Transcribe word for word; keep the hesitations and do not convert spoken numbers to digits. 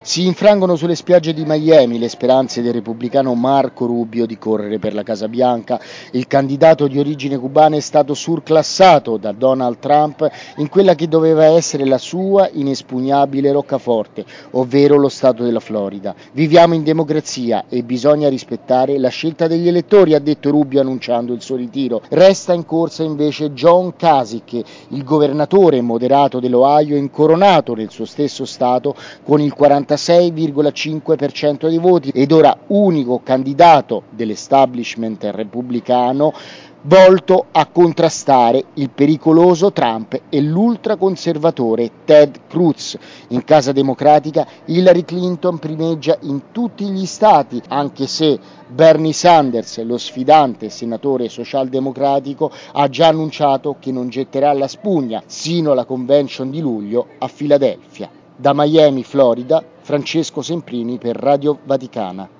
Si infrangono sulle spiagge di Miami le speranze del repubblicano Marco Rubio di correre per la Casa Bianca. Il candidato di origine cubana è stato surclassato da Donald Trump in quella che doveva essere la sua inespugnabile roccaforte, ovvero lo Stato della Florida. Viviamo in democrazia e bisogna rispettare la scelta degli elettori, ha detto Rubio annunciando il suo ritiro. Resta in corsa invece John Kasich, il governatore moderato dell'Ohio, incoronato nel suo stesso Stato con il quarantasei virgola cinque per cento dei voti ed ora unico candidato dell'establishment repubblicano volto a contrastare il pericoloso Trump e l'ultraconservatore Ted Cruz. In casa democratica Hillary Clinton primeggia in tutti gli stati, anche se Bernie Sanders, lo sfidante senatore socialdemocratico, ha già annunciato che non getterà la spugna sino alla convention di luglio a Filadelfia. Da Miami, Florida, Francesco Semprini per Radio Vaticana.